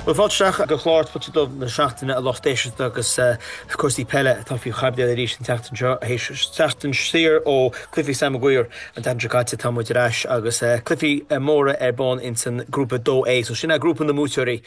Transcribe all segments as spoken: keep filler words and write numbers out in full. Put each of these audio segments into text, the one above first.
Well fáteach go chláir fu dom na seachtainna a Loch Station agus cuasí pelle tá fiú chabdé a rís an teachtain seo hééis teachtain sir ó Cliffy Sam Maguire an tanráte tamuidirráis agus Cliffy móra ar bán in san grúpa dó é, so sinna grúpa na múteirí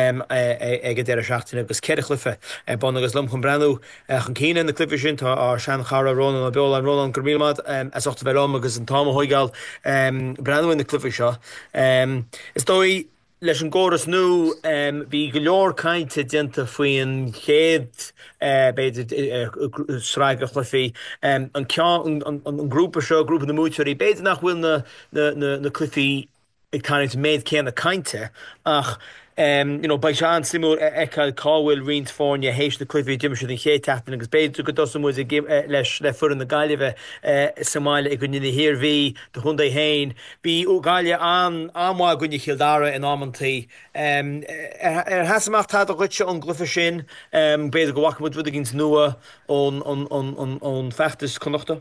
ag dé a seachtainna agus ceir chlufe ar bán agus lom chun brenn chun cíine na Cliffy sin tá á sean chara Ronan a beol an Ronan gomíad as ochta bheom agus an táma hoigáil brenn na Cliffy seo. Is dói leis an ggóras nó bhí go leor cainte dianta faoin chéad beidir sráig a chlufií an grúpa seo grúpa na múteirí beidir nach bhfuil na na clufií ag tarint méid céanna cainte ach Um, you know, by Sean Simúr eáil cáhfuil riint fórne hééis na clufií Jimime den ché tetain agus beidir go dosa mu leis le fur an na gaiileh Somáile ag gonne hir bhí de chunda héin. Bhí ó gaiile an amá gonne chiildára in ammantaí. Um, ar hasamach tá a chuite an glufa sin um, beidir go bhacamid bud ginn nua ón feachtas connachta.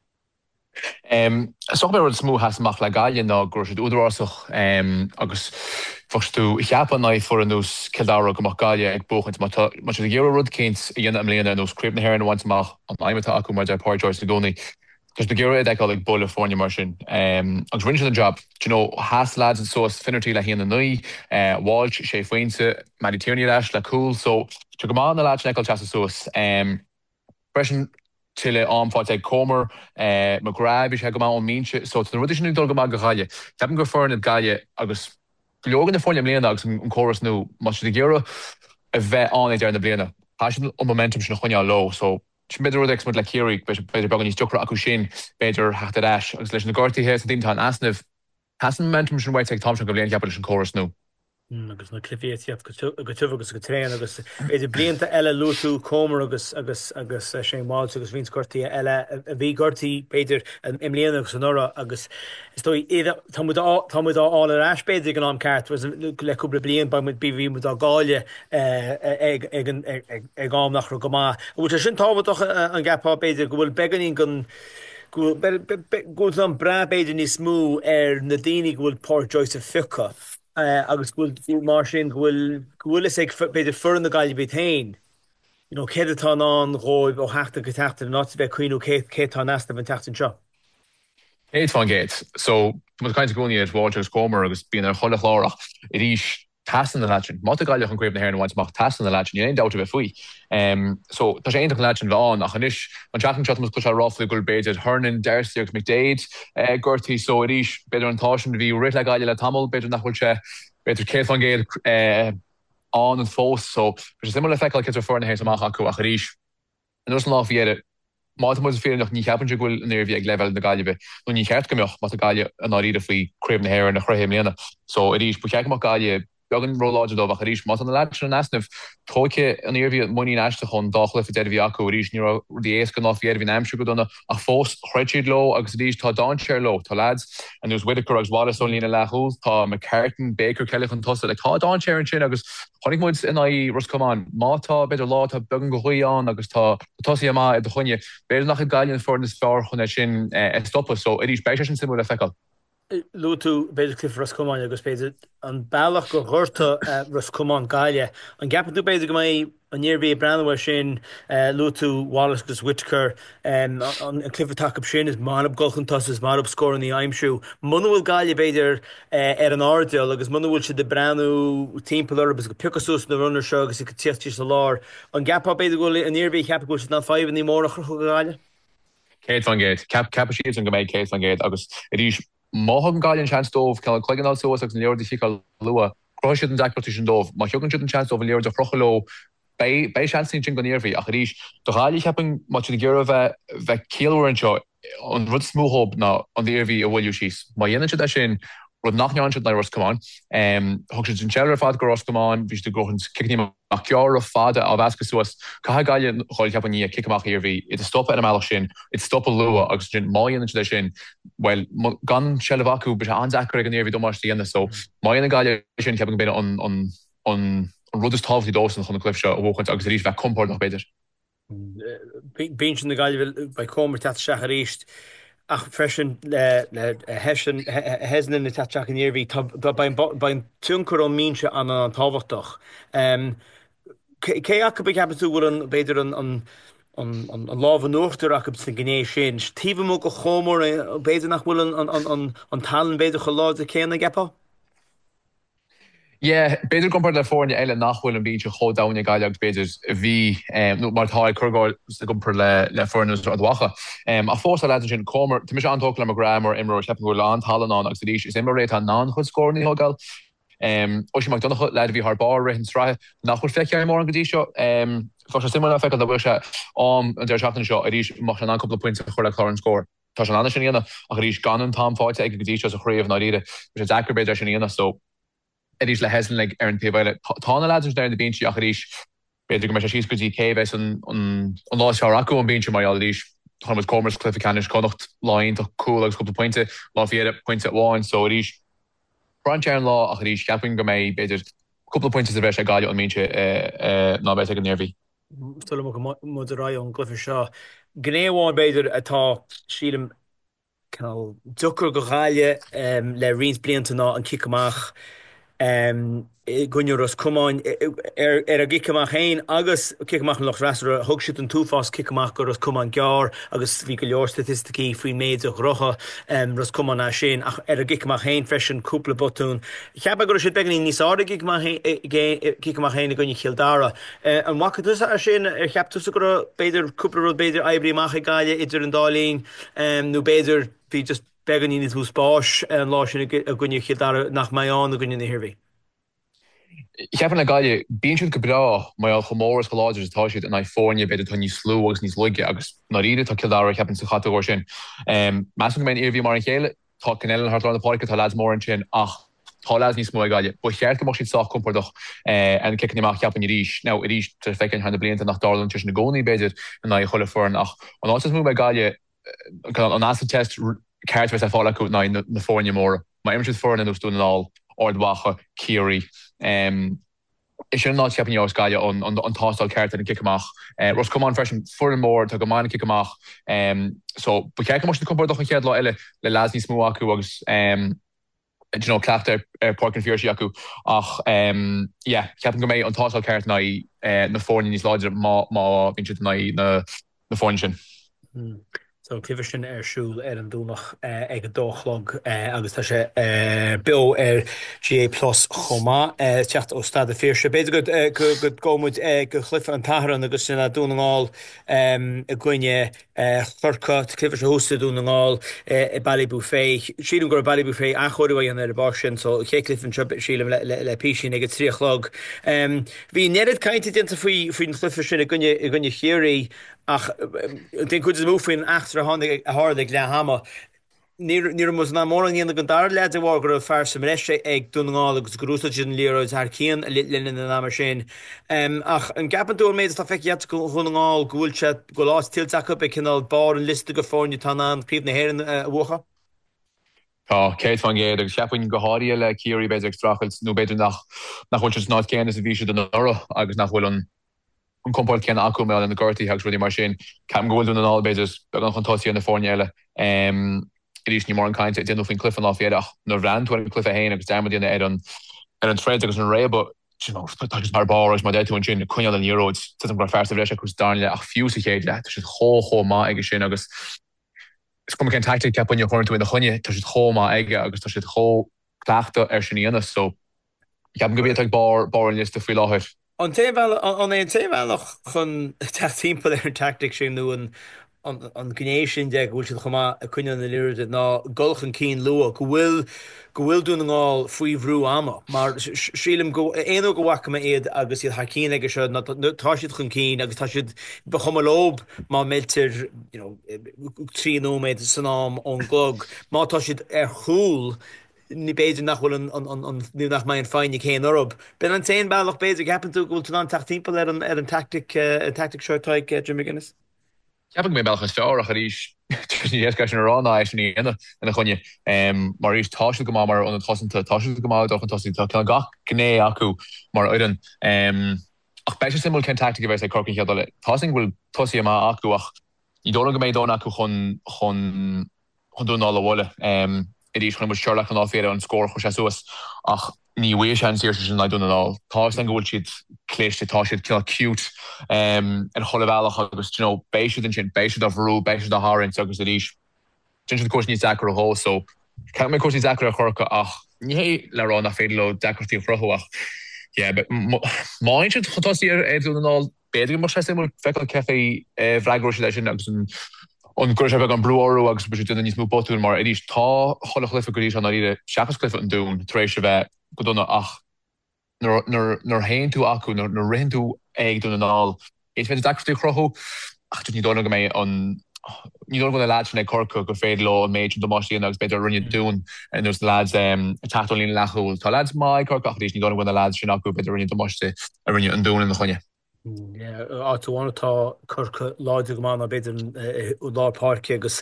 Um, so be smó hasamach le gaiile ná gur siad údarásach um, agus fostú cheappa na for an nús cedára gomach gaiile ag bóchant mar sé ggéar rud céint i dhéana am léana nús críb na hhéir an bhaintach an aimimeta acu mar de Páir Joyce na gcónaí. Cos be ggéir ag ag bula fórne mar sin. Um, agus rinne an job, you know, has lads and sos finirtí le híana na nui, uh, Walsh sé faointe, Mediterranean leis le cool, so tu go má na lads neáil teasa sos. Um, Bresin Chile anfáid ag comer McGrath is go má an míse, so an rudi sin dul go má go gaile. Teapan go fearn gaile agus legan na fórne mléana agus an choras nó mas de géire a bheith an é na bliana. Tá sin an momentum sin chuine lo, so beidir ex mud le céirí beidir began níos dura acu sin beidir heachta eis agus leis na gortaíthe a dtá asnamh has an momentum sin bhaid ag tam go blion ceappa an choras nó. agus na clifiíocht go tufagus go tréin agus idir blianta eile lútú comer agus agus agus sé máil agus víns gortaí eile a bhí gortaí beidir imléana agus an ora agus stoi táid áil ar eisbéidir an am ceart leúbla blion ba bhí mu á gáile ag gáim nach go má. Bhil sin táhaach an gapá beidir go bhfuil beganí gon go an bra beidir ní smú ar na daoine bhfuil Páir Joyce a ficha. Uh, agus bhfuil mar sin bhfuil bhfuil ag beidir fur na gaiile bit hain. You know, céad atá an róibh ó heachta go teachta ná bheith cuioinú cétá nasta an teachtain seo. Éit fan géit, so mu caiinte gcóí ar Walters Comer agus bíon ar chola chlárach i ríis tasan na láin. Má a gaiile an gréibh na hair bhaintach tasan na láin, éon dáta bheith faoi. Um, so tá sé aonach láin bheán ach anis an teachtain chat mu chu ráfla gúil beidir Hernan Darcy agus McDade uh, gortaí so i ríis beidir an táisisin bhí rit le gaiile le tamil beidir nachhfuil se beidir céad fan géad uh, an an fós, so pe sim le feáil ce fórna hééis amach acu a ríis. An nus an láhíad má mu fé nach ní cheapan gohfuil an nervhí ag level na gaiileh nó ní cheart gombeoch má a gaiile an áíide faoi cruibh na hair na chruhéim léana. So i ríis bu ceach gaiile began róláide dó a ríis má an le an asnamh tóice an éirhí muí eiste chun dáchla fi deirbhí acu ríis ní ééis go náhíad hí aimsú go donna a fós chreitiid lo agus ríis tá dáseir lo tá lads an nús Whitaker agus Wallace ó lína lethúil tá McCartan Baker Kelly an tosa le tá dáseir an sin agus chonig mu in í Roscommán mátá beidir lá tá began go chuíán agus tá tosaí amá i do chunne beidir nach gaiilíonn fórnas fear chun sin stoppa, so i ríis beidir sin simú le feáil. Lútú beidir clif Roscommán agus beidir an bailach go ghorta Roscommán gaiile. An gapanú beidir go mé an níorbhí brandhfuir sin Lútú Wallace agus Whitaker an clifa take sin is marab golchantas is marab scóir í aimimsú. Muna bhfuil gaiile beidir ar an ádeal agus muna bhfuil si de brandú timppla agus go picasús na runnar seo agus i go tíochtí sa lár. An gapá beidir gohfuil an níorbhí cheappa go ná fáimh ní mór chu gaiile. Céad fan géad, cappa siad an go méid céad fan géad agus i ríis má an gáilinn seanstómh ce chuigeá soas agus an leor de fiá lua croisiid an departí sin dómh, má thugann siad an seanstómh an leor de frochaló bei seansín sin go níorhí ach ríis do gáilí cheapan má de ggéir bheith bheith céalhar anseo an rud smúthób ná an níorhí a bhfuilú síos. Má dhéanaan siad sin rud nachneán siad na Roscommán, thug siad an seir fad go Roscommán, bhís de grohann cicní ach cear fada a bheasca suas cai gaiile choil ceapan ní kicamach íorhí it stoppa an amach sin it stoppa lua agus sin má dhéanaan siad sin well gan sellh acu be an zacr an níorhí domáistí dhéanana, so má dhéanana gaiile sin ceapan beidir an an an rud is tábhaí dósan chun na clifse a bhchaint agus ríis bheith comport nach beidir. Bín sin na gaiile bei comer te seach a ríist ach freisin le le hesin hesan na teteach an éirhí bain túnkur an míse an an táhachtach. Um, cé a be heb tú bhfuil an beidir an an an an an láh nuachtar a san gnééis sin. Tíh mo go chomór beidir nach bhfuil an an an an talan beidir go lá a céanna gapá? Yeah, beidir gompar le fórne eile nachhfuil an bíse chodáine gaiileach beidir bhí nó martá chuáil gompar le le fórnas a dwacha. Um, a fós a le sin comar, tu mis antó le a grammar imró heb go lá talanán agus dís is immer réit an ná chud scóirní hogal. Um, o si mag donna le bhí haar bar hin stra nachhol fe mór an godí seo. Um, Fa sim fe a bhse am an deirseachtain seo a rís mar an ancoppla pointinte chuir le chlá an scór. Tá an an sinna a rís gan an támfáite ag godí a chréomh na ide, sé dacarbéidir sinna so. Edís le hesan le ar an taobhile tána láidir ar na bíintí a rís beidir go me síos gotí céhheits an lá se acu an bíintse mar rís thomas commerce clificanis connacht láin tá cool agus couple pointe lá fiad pointe bháin so rís branch an lá a rís ceapin go mé beidir couple pointe a bheits a gaiile an mése ná bheit an nervhí. Sto mu ra an glyffe seo. Gnéháin beidir atá sílim dukur go gaile um, le rins blianta ná an kickach um, gunne ros cumáin er, er a giceach héin agus kickach loch rasra hog si an túfás kickach go ros cumáin gear agus vi go leor statisticí fao méid och rocha um, ros cumáin a sin ach er a giceach héin fresin cúpla botún. Cheap go si begin níos áda giceach héin a gunne childara. Uh, an wa a sin er cheap tu go beidir cúpla rud beidir ebriach gaile idir an dálín um, nó beidir hí just began ní tú spáis an lá sin a gunne childara nach maián a gunne na hirvi. Ik heb een gaile bíú go bra mai al chomóras goláidir táisiid an California beidir tunní slú agus níos luige agus na ide tá kildar heb sa chaú sin. Mas mé irhí mar an chéile tá canel hart an park tá las mór an sin ach tá las níos mó gaile. Bu cheart go mar si soch kompordoch en keach heb an rís. Nou i rís te fekin han de blinte nach Darland tussen na goni beidir an na cholle for ach an á mú bei gaile an as test kart we fall acu na na fórne mór. Ma im for an sto all ordwacha Kiri. Um, is sin ná ceapin os gaile an an tástal ceart an kickach. Ros kom an fresin furmór tá go máin kickach. Um, so bu ce mar kompor doch an chead lá eile le lasní smó acu agus um, you know, clacht er, er pork and fierce acu ach um, yeah, ceapan go méid an tástal ceart na uh, na fórne níos láidir má má vin na na na fórne sin. Mm. So cliffe sin arsúl ar an dúnach ag dólog agus tá sé bil ar G A plus chomá techt ó stad a fír se beidir go go gomud go chlufa an taran agus sinna dúnaáil a gcuine churcha cliffe se hústa dúnaáil i Ballybú fé. Sílim gur Ballybú fé a choirú an ar bar sin so ché clifn sílim le písin ag tríochlog. Bhí nerid caiinte dinta faoi faoin chlufa sin a gcuine chéirí ach den goed mú fin achtar handig a hádig le hama. Ní mus ná mór an íana go dar le bhá gur fer sem reise ag dúnáil agus grúsa sin líróid ar cían a lit lin na ná sin. Ach an gapanú méid tá feicead go chunáil gúilte go lá tilteach be cinál bar an liste go fórne tá an príomh na héan a bhuacha. Tá Kate van Géad agus ceapin go háí le Kiri beidir strachelt nó beidir nach nachhfuil ná céan is a bhí den euro agus nachhfuil an an komport ken aku me an de Gorty hags really mar sin kam go an all beidir be an fantáí an na fórneile. Um, It ní mar an kaint den fin cliff an off éach no ran cliff a hain agus dam an er an er an tre agus an ré, but you know mar bar ma de an sin kun an Euros gra fer re gus darle ach fiú héid le cho cho ma ige sin agus is kom ken tactic cap an jo horn in de chonje tu cho ma ige agus tu cho klachta er sin so ik heb go ag bar bar an liste fi láhir. An té an é téhheach chun timp ar tactic sin nu an an gnééis sin de bhúil si chumá a cuine na liide ná golchan cín lua go bhfuil go bhfuil dún anáil faoi bhrú ama mar sílim go éú go bhacha iad agus iad hacíín aige se tá siad chun cín agus tá siad be chumalób má métir trí nóméid sanám ón glog má tá siad ar chúl ní beidir nachhfuil an nu nach mai an fáinnig chéan orb. Ben an tein bailach beidir gapan tú gohfuil tú an tatímpel ar an ar an tactic tactic seirtáig Jim McGuinness. Ceap mé bellchas fearach a rís éca sin rána ní ina ina chunne mar rís tá go mar an tosanta tá go má an tosí tá gach gné acu mar uan ach be sim ken tactic bheits corcin cheadile. Tásing bhfuil tosí má acu ach í dó go méid dó acu chun chun chun dún all bhile i dtí chun Sherlock an áféad an scór chu sé suas ach ní bhé an sé sin le dún all. Tá an ghúil siad cléiste tá siad cill cute an chollehheach agus béisi den sin béisi a bhrú béisi a háint agus a ríis. Sin sin cos ní dachar a hó so ce mé cosí dachar a chorcha ach ní lerá nach féidir le dachartíí frothach. Yeah, but máin sin chutáí ar dún an all beidir mar sé feáil cefé bhreagú lei sin agus an gur an brúú agus be duna níos mú botún mar idir tá chola chlifa goéis an ide seachasclifa an dún éis se bheith go donna ach nar hain tú acu nar rihin tú ag dún aná é fé dacrtí chrothú ach ní donna go mé an ní go le lad ag corca go féad le an méid domáí agus beidir rinne dún an nus lads tatolín lechúil tá lads mai corca ach ní donna go lad sin acu beidir rinne domáiste a rinne an dún in na chunne. áháinatá churcha láidir go mána beidir lápáce agus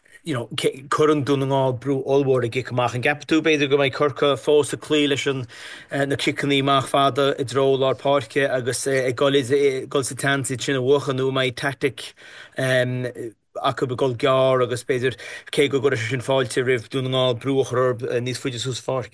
chun dúnaá brú olbór a gicach an gapú beidir go méid churcha fós a clí leis na cicaní más fada i dro lápáce agus ggóil sa tansaí sinna bhuachanú mai tactic acu be gol gear agus beidir cé go go sin fáilte rih dúnaá brúchar níos fuidir sús fáce.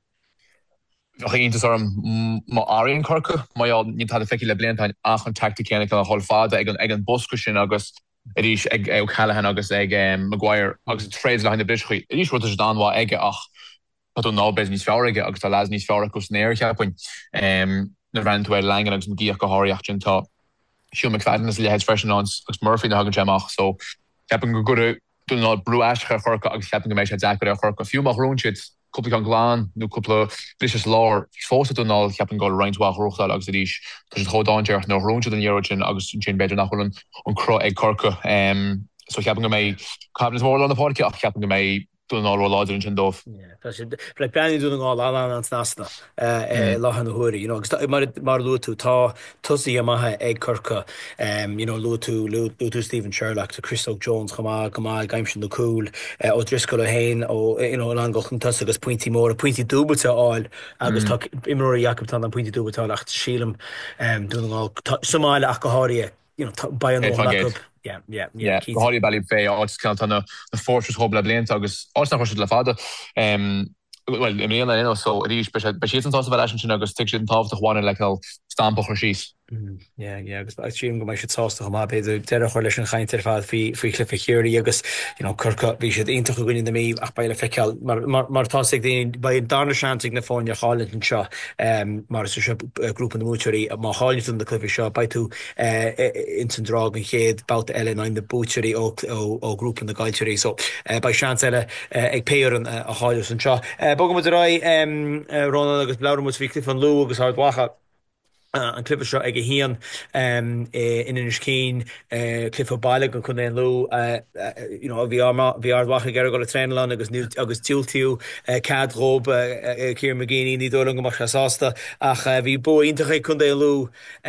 Íntas orm má áíon corca má ní tá feici le bliantain ach an tacticénach a hall fáda ag an boscu sin agus ríis ag Callahan agus ag Maguire agus tréid le na brischuí. Rís ru dáhá aige ach tú nábes níos fearige agus tá las níos fear gus néir cheappain na ranfuir legan agus an gíach go háíocht sin tá siú me feinas le head fresin ans agus Murphy na hagan séach so ceapan go go tú ná brú eischa chorca agus ceapan go mééis sé deachar a chorca fiúach rúnsid Couple an glán nó couple blis lár fósta ná ceapan go reinintá rochá agus dís tu chodáinteart nó rúnte an Euroin agus sin beidir nachholin an cro ag corca so ceapan go mé cabnas mór an napáce ach ceapan go mé dúná láidir sin dómh. le breanú dúna á lá an nasna lechan thuirí mar lu tú tá tusaí amathe ag corca lu tú lu tú Stephen Sherlock to Christoph Jones chumá go má gaim sin do cool ó drisco le hain ó an angolchan tusa agus pointí mór a pointí dúbata áil agus tá imróí Jacobtá an pointí dúbatá ach sílam dúna somáile ach go háirí ba an Yeah, yeah, yeah. Háí bailí fé ána na fortress hobla blianta agus ásna chu le fada. Well imléana in so rís be sé an tá bhe sin agus tu sin táft aháinna le stampochar síos. agus tím go mé sé tásta má beidir de chuir leis an chaintear fád fao chlufa chéirí agus churcha bhí sé inta go gine mí ach baile feiceil mar tá ba darna seanigh na fáinne chálainn an seo mar se grúpa na múteirí má hálainn de clufa seo ba tú in san drag an chéad bouta eile na na búteirí ó grúpa na gaiitirí so ba sean eile ag péir an a háile an seo. Bo go ra Ronald agus blam ví clifa an lú agus hardhacha an clifa seo ag hían inis cín clifa bailile go chun lú bhí ardhacha gar go le treinlan agus agus tiúltíú cadrób cíir magéí ní dó go mar sásta ach bhí bu intacha chun é lú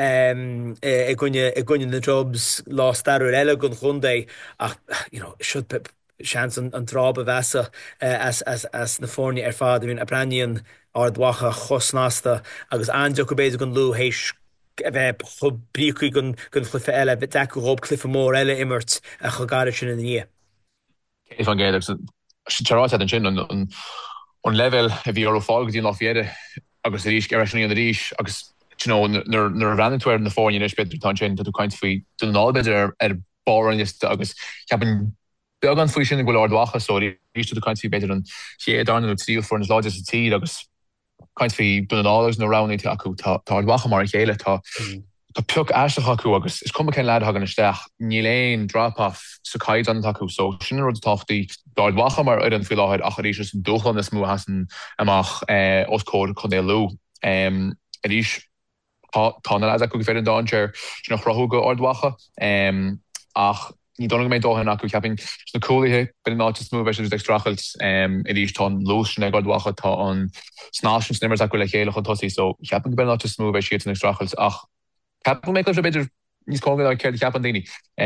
gine na jobs lá starú eile gon chundé ach sean an tráb a bheasa as na fórne ar fád hín a breíon ardhacha chosnásta agus anjo go béidir gon lú hééis bheith chu brícuí gon chlufa eile bit deú rob clifa mór eile immert a chugáir sin in ní. If an géidir terá an sin an level a bhí ar fág dí nach fiide agus a ríis ar sin an ríis agus nar ranintfuir na fáin is beidir tá sin tú caiint faoi tú nábeidir ar bar agus ceapan beag an faoi sin bhfuil ardhacha so rí tú caiint faoi beidir an sé darna tríú for an láidir sa tí agus kaint fi bunágus na raní acu tá wacha mar chéile tá Tá peach eisteach acu agus is cum cén lead hagan isteach ní léon drop-off sa caiid an acu so sin rud táchtaí dáid wacha mar ar an fi láid a éis an dúchan is mú hasan amach oscód chun é lú a ríis tá na leid acu féidir dáintear sin nach chrothú go ardhacha ach ní donna mé dóhan acu ceapin na coolíthe ben ná smú bheits ag strachelt i ríis tá lúsin ag ardhacha tá an snáisisin snimmers acu le chéile chu tosí so ceapan go ben ná smú bheith siad ag strachelt ach Cap me go beidir níos có ce ceapan daoine.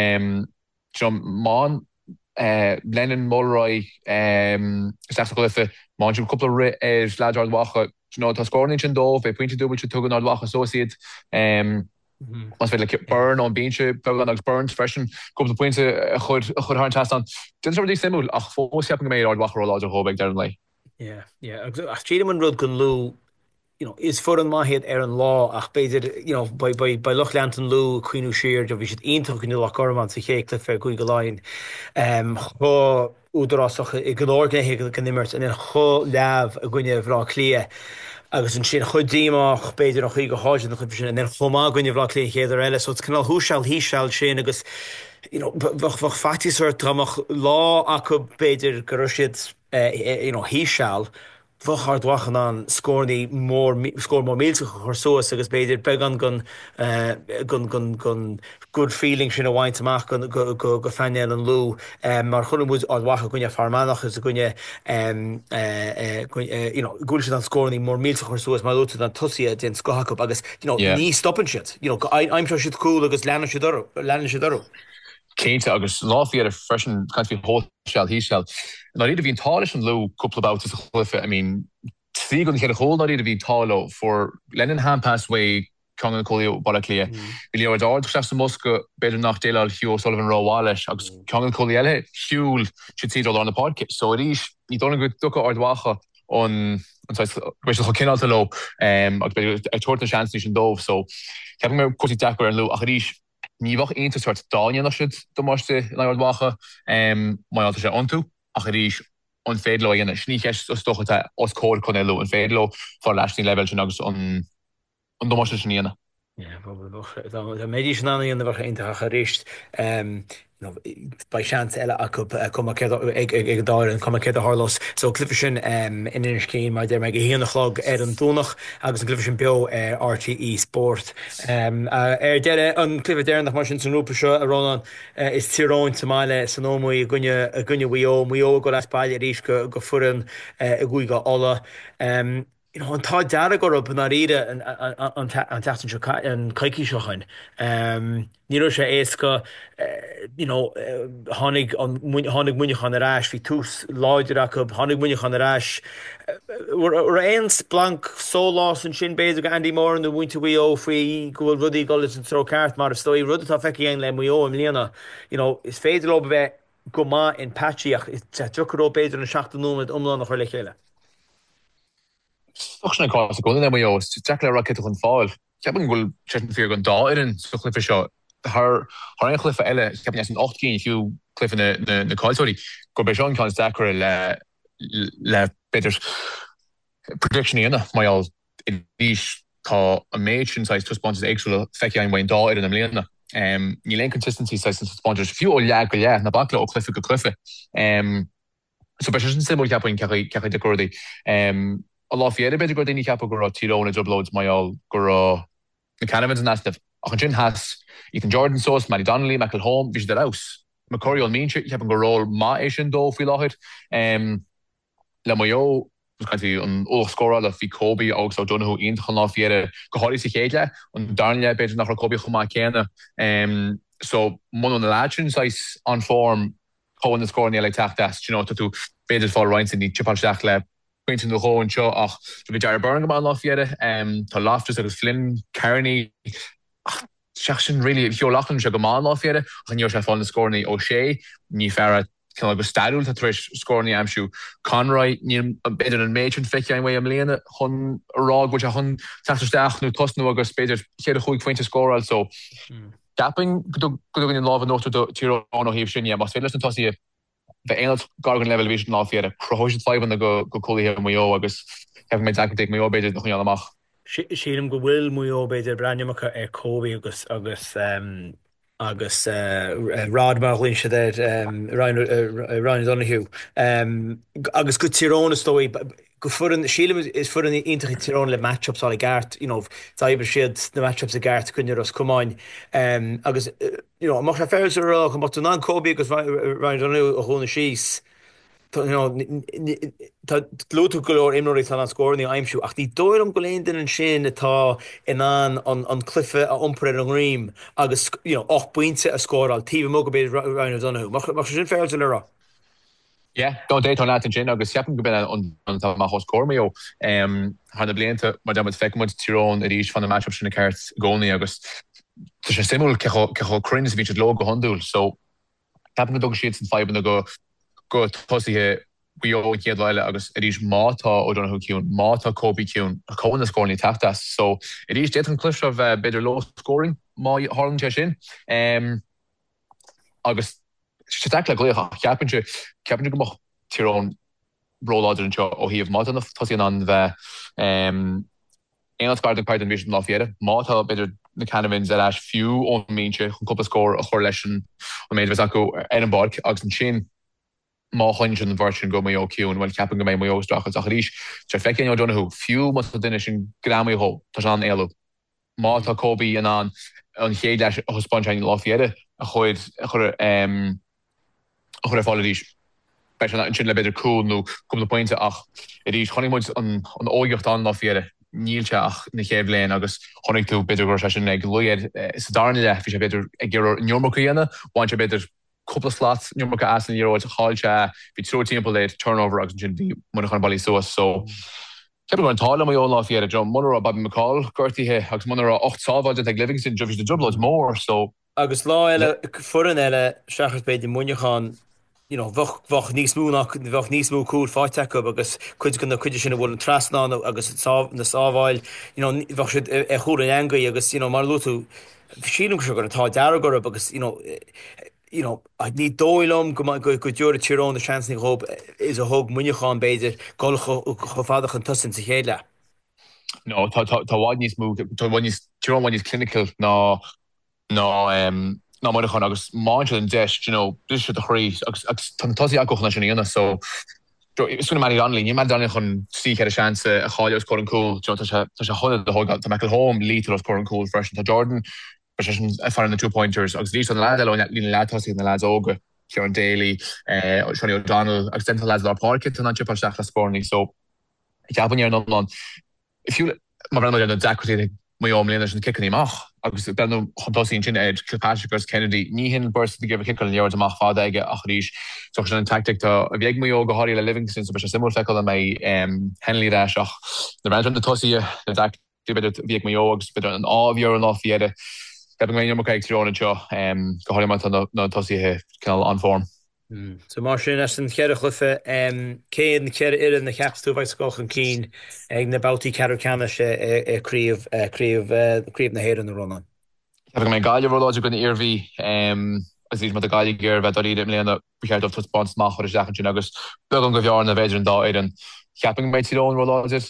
má Lennon Mulroy glyffe má couple ri er slájar wacha tá scoring sin dóf e pointinte dúbal tugan á wacha sósiad Mas fel burn an bése be an agus burns freschen kom de pointe chud chud haar test an. Din dé simú ach fós heb mé wachrá hobeg der lei. Yeah, yeah. Ach man rud gon lú, you know, is for an mahead ar an lá ach beidir, you know, by by by Lochland an lú cuiinú siir do vi het eintoch in Loch Orman sa ché cliffe goig go lein. Um, cho údarásach i gológe gan nimmert en en cho leaf a gonne vrá klie. Agus an sin chudíach beidir nach chu go háid nach chu sin en chomá gonne vrá lé chéidir eile, so canal húsall hísall sin agus, you know, bach fatisir tramach lá a go beidir goisiid, uh, you know, hísall. Fach hard wachan an scorni more score more meals or so agus beidir beg an gun uh, gun gun gun good feeling sin a wine amach gun go go go fanel an loo um, mar chun moet ad wacha gunja farmanach is gunja um uh, uh, uh, you know go an scorni more meals or so as my lot an tusia den skohak up agus you know yeah. Ní stopping shit you know I, I'm sure shit cool agus lana shidaro lana shidaro Keinte agus láfi a freschen kan fi hó shell hí shell. Na iad vín tal an lo couple about chlyffe. I mean tí gon het a hole na iad ví talo for Lennon handpass way Congan Colio Balaclia. Vi ar da se Muska be nach dé al Hugh Sullivan Ro Wallish agus Congan Colielle Hugh should see on the podcast. So it is ní don go duka ardwacha on kin lo to chance doof. So heb me ko dacker en lo a ríis. Níhah einta soort daine nach siid do máiste lehacha mai sé anú a ríis an fédlo ina sníches stocha os cóir chun lo an fédlo fá leisní level sin agus an domáiste sinníana. médí an an bhar einta a réist bei sean eile a ag dáir an cum cé a hálos, so clifa sin in idir céin mai d me go híananachlog ar an dúnach agus an clifa sin beo R T E Sport. Ar deire an clifa déirnach mar sin sanúpa seo a Ronan is tíráin Somáile san nóí gunne gunne bhío muo go leis bailile ríis go go furan a gúi go alla. You know, an tá deara go op na riide an tetan an caiici seochain. Ní sé éca hánig hánig muinechan arás hí tús láidir a go hánig muinechan arás. Éons blank sólás an sin béidir go Andy Moore an do bhainte bhío faoi gohfuil rudí golas an tro ceart mar stoi rud atá feici an le muo am líana. You know, is féidir ó bheith go má in patchiach is tucharó béidir an seachtainúid umlá nach chuir le chéile. Ochna cá go mé Jack le raket an fáil. Ceap an ghfuil fi gon dáirin so chlyffe seo haar an chlyffe eile heb an ocht gin fiú cliffe na cáiltóí go be Sean Cons dachar le le beter prediction ina mai al in dís tá a méidsin sais to sponsors actual feici ein wein dáirin am léna. Um, ní len consistency sais sponsors fiú ó le go le na bakle ó cliffe go cliffe. Um, so be sim ceapin ce decordí. Um, a lá fiad beidir go daoine ceappa gur tíróna jobloads maiall gur na Canavans nasnah ach an sin has Ethan Jordan sos, Matty Donnelly, Michael Holm, vis de aus. McCurry on Meanshire, heb een rol ma é sin dó fi láhid. Um, le maio kind of an oog scorer of fi Kobe ook zo doen hoe een gaan af hier gehoord is gegeven en daarna beetje naar Kobe gemaakt kennen. Um, so mono na lachen sais on form gewoon de score niet tacht dat you know to to beter voor Ryan in die chipal dag lab. Quentin de Ho en show ach to be Jared Birmingham af hier. Um, to Loftus agus Flynn Kearney. Section really if you're locking se go má lá fiire an jo se fan score ní O'Shea ní fer kan go staúil a tris score ní amsú Conroy ní beidir an matron feici ein way am léana chun rá go a chun tasteach nu tosnú agus beidir ché a chuig fointe score also gapping go in lá no tiro an hef sin mas fé an tosi the ein gargan level vision lá fiire cro five an go go choí he mó agus hef mé take mé beidir noch amach. Sílim go bhfuil muo beidir breneamacha ar Kobe agus agus um, agus uh, rád marlín se um, Ryan Donahue. Um, agus go tírónna stoi go furan sílim is furan intacha tírón le matchups á gart, you know, taiber siad na matchups a gart cunne os cumáin. Um, agus uh, you know, amach na ferris ará go mat an Kobe agus Ryan Donahue a hóna síos. Glútu golóir imnoí an scóirní aimimsú ach ní dóm go léon den an sin atá in an an cliffe a ompre an rím agus och buinte a scóráil tí mó go beidir Ryan Donahue mar sin féil le ra. Ja, dá déit an látin sin agus seapan go bin an má scóirmío hána blianta mar damit feicmid tirón a ríis fan na matchup sin na ceart gcónaí agus Tá sé simú cecho crinne ví lo go honúil, so Cap go siad san fe go go tosithe bio chéad leile agus a rís mátá ó don chuún mátá cóbí cún a có na scóirní tatas, so i rís dé an cluis of uh, beidir low scoring má hálan te sin um, agus le lécha ceapan ceapan go tirón broláidir an seo ó híomh má tosí an bheith um, Einasgarden Card Vision láfiere Mátá beidir na Canvins a leis fiú ón míse chun cuppa scór a chuir leisin ó méid acu Edinburgh agus an sin má chuin an bhar go mé óún bhil ceapan go mé mé óstrachas a ríis te fecin ó donnaú fiú mu duine sin gramí ho tá an eú. Mátá cóbí an an an chéad leis a chuspáin láfiere a chuid chur a chur fáil ríis. sin le beidir coolú cum na pointe ach i rís chonigmuid an óigecht an láfiere. Nílteach na chéimléin agus chonig tú beidir go sin ag luiad is darna le fi sé beidir ag gur neormachéanana, bhaint beidir cúpla slát neormacha as an íróid cháilte hí tro timpplaid turnover agus sin bhí muna chun bailí suas, so Ke go an tála mé lá fiad a John Munra a Bobby McCall gortíthe agus muna ocht sáváide ag Livingston ju de Dublin mór, so agus lá eile furan eile seachas beidir muneán you know vach vach níos múnach vach níos mú cool fáte agus chuid gon chuidir sinna bhfuil an trasná agus na sábháil you know vach si e chuúr an angaí agus you know mar lútú síúm se gur atá degur agus you know you know ní dóilm go go go dúir tirón na seansnig hoop is a hoog muneán beidir go go fádach an tusin sa chéile. No tá bháid níos mú tirón níos clinical ná ná No mar gan agus má an deis dus a choí tan tosí agoch na sinna so sunna mar anlí, ní mar dan chun sí a seanse a cháile scór an cool se honna de hoga Michael Home lítar scór an cool fresh tá Jordan far na two pointers agus lí an le lí letosí na lads óga Kieran Daly Sean O'Donnell agus den lads Parkit an chip seach a sporning, so ik heb an an if you mar an an daquity mé omléine an kicken imach agus ben chotosín sin ed Kilpatrick Kennedy ní hin burst give kick an leor amach fád aige ach rís so an tactic tá a bhéag mé go háí le Livingston so be simú fekel a mé henlí reach na ran de tosí na bhéag mé agus be an áhíor an láfiide heb mé mo trona seo go háí na tosíthe ken anform. Mm. So mar sin as an cheir chlufe céad na ceir ian na cheapstú bhaid scoch an cín ag na boutí ceir ceanna séríomh críomh na héir an na runán. Heb mé gaiile róláidir gon irhí as ís mat a gaiile gur bheit í léanana buart of tuspánsmach chu deachan sin agus bu an go bhear na bhéidir an dá éan cheaping méid tíón róláidir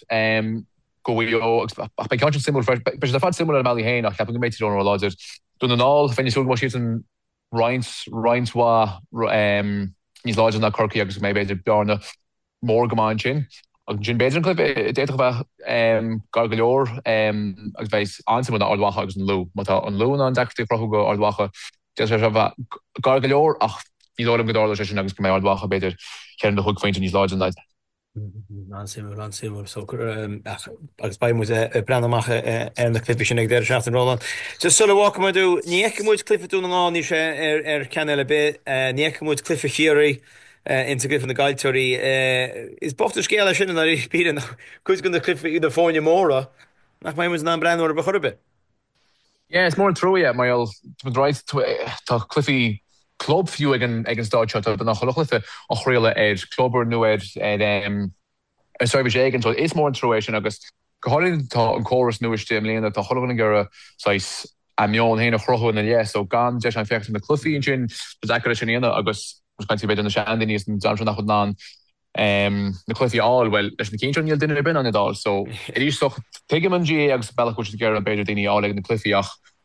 go be can simú be fad simú a meí héin a cheaping méid tíón róláidir dún an á féinnig súg mar si an Ryan's Ryan's wa um níos láidir na Corky agus mé beidir bearna mór gomáin sin agus sin beidir an clip déach bheith um gar go leor um agus bheith ansim na ardwacha agus an lú má tá an lún an deachtaí prochu go ardwacha de se bheith gar go leor ach ní láim go dála sin agus go mé ardwacha beidir cean de thug féinte níos láidir leid. Ansimú ansimú so agus ba mu brandach ar na clifi sin ag déir seach an Roland. Just sulla bhá dú nímúid clifa dún an ní sé ar ar ceile bit nímúid clifa chéirí inta glyfan na gailtúirí is bochttar scéile sin ar pían chuid gon na clifa iad fáinine móra nach mai mu ná breanúir ba chorbe. Yeah, it's more an troia my right tá cliffy club fiú ag an stáit ben nach choluchlife an chréile ed clubber nu ed ed service aigen, so is mór an troéis agus goáin tá an choras nuiste am léana tá chogan gure sais amion héna chrochu na lé, so gan de an fe na clufií sin be sinna agus be an seandí an dam nach ná na clufií all well leis na céintníil duine bin an dá, so í soch teige man G agus bellach ge an beidir daine áleg na clufiíach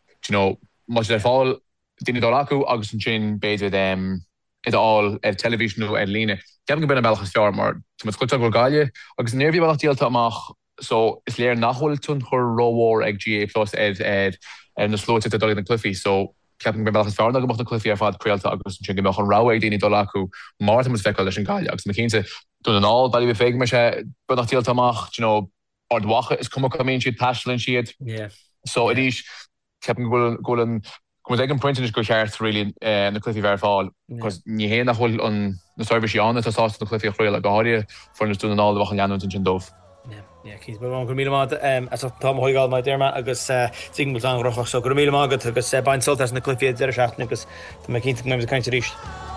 mu er fáil Dine dá acu agus an sin beidir it all ar televísionú ar líne. Ceap go bin bellachas fear mar tu chuta go gaile agus nervhí bheach díalta amach, so is léir nachhol tún chur róhór ag G A plus ed ed ar na slóte a dolig na clufií, so ceap go bellachas fear go na clufií ar fad creaalta agus sin go an rá daine dá acu mar mu feáil leis an gaile agus chénte dún an á bailí féig me sé bunach díalta amach ardwacha is cum comén siad tastelinn siad. So it is ceap go an Kom ag an point go cheart ri na cliffi ver fáil, cos ní hé nach hol an na service an tá sá na cliffi chréile a gáir for na stún an á bach an leanú sin dómh. Kís be an go míad tá hoáil mai déirrma agus sigmú an roch so go mí agad agus bain soltas na clufiad de seachna agus me cinnta me caiinte ríist.